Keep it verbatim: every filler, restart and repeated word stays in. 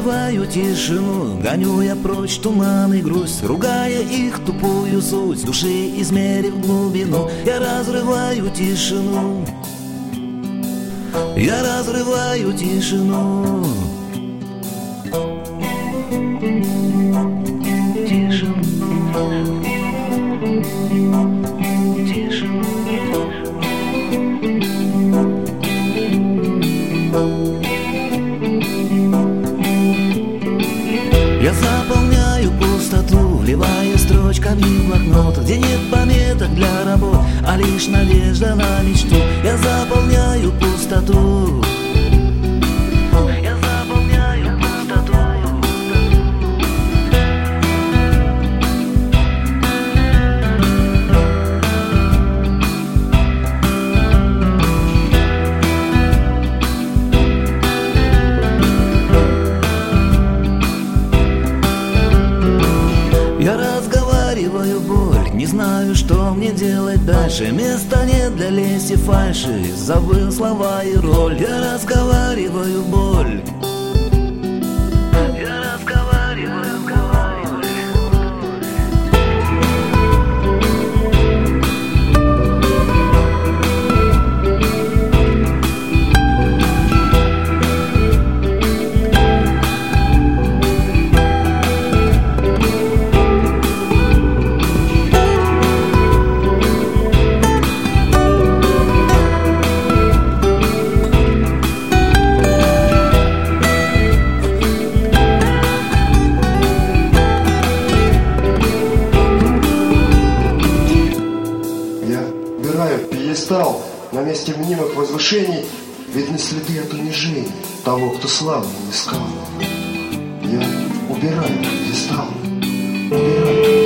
разрываю тишину, гоню я прочь туман и грусть, ругая их тупую суть, души измерив глубину. Я разрываю тишину, я разрываю тишину. Тишину, тишину. Я заполняю пустоту, вливая строчками в блокнот, где нет пометок для работ, а лишь надежда на мечту. Я заполняю пустоту, я заполняю пустоту. Я разговариваю боль, не знаю, что мне делать дальше. Места нет для лести фальши, забыл слова и роль. Я разговариваю боль, я разговариваю боль. Стал на месте мнимых возвышений видны следы от унижений того, кто славы не искал. Я убираю пьедестал, убираю.